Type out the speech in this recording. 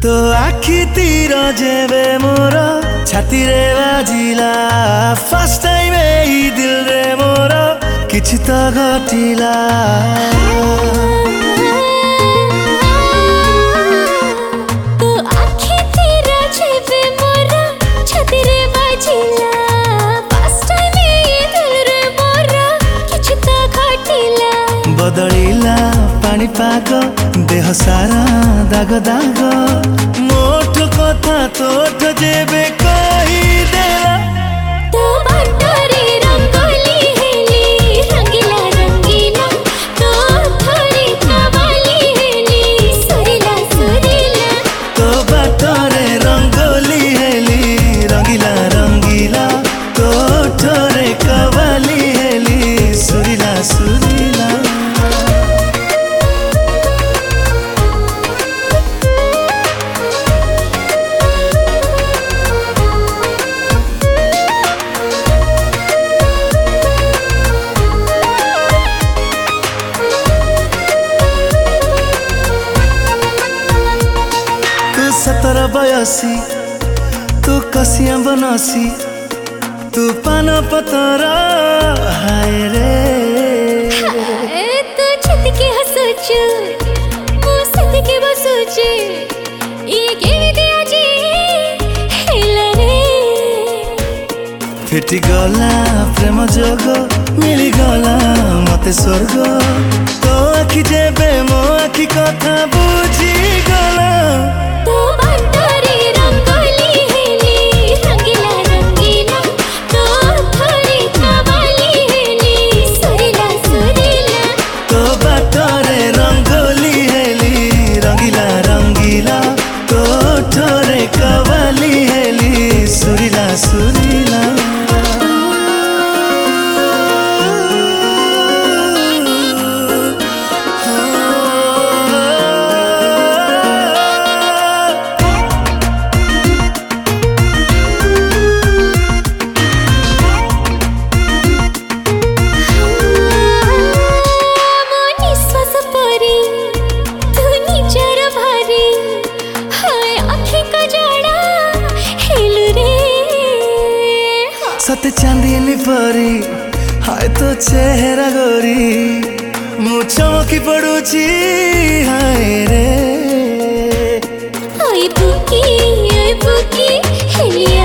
तो आखि तीर जेबे मोर छाती रे बाजिला फर्स्ट टाइम एई दिल रे मोर किछि तो घटिला। तो आखि तीर जेबे मोर छाती रे बाजिला फर्स्ट टाइम एई दिल रे मोर किछि तो घटिला। बदलिला पानी पाग देह सारा दाग दाग मोठ कथा तोठ जेबे कही देला। तो बाटरे रंगोली हेली रंगीला रंगीला तो थोड़ी कवाली हेली सुरीला सुरीला। तो बाटरे रंगोली हेली रंगीला रंगीला तो ठोरे कवाली हेली सुरीला सुरीला। सतर बयसी तू कसिया बनसी तू पान पतर हाय रे। तू छतके हसुचु मु सतके बसुचु ये केमिति आजी हेला रे। फिटी गला प्रेम जोग मिली गला मते स्वर्ग तो आखि जेबे मो आखि कथा बुझी गला। तो बाटरे रंगोली हेली रंगीला रंगीला तो थोड़ी कवाली हेली सुरीला सुरीला। तो बाटरे रंगोली हेली रंगीला रंगीला तो ठोरे कवाली हेली सुरीला सुरीला। सत चांदनी परी हाय तो चेहरा गोरी मु चमकी पड़ुची हाय रे। ओए बुकी हेली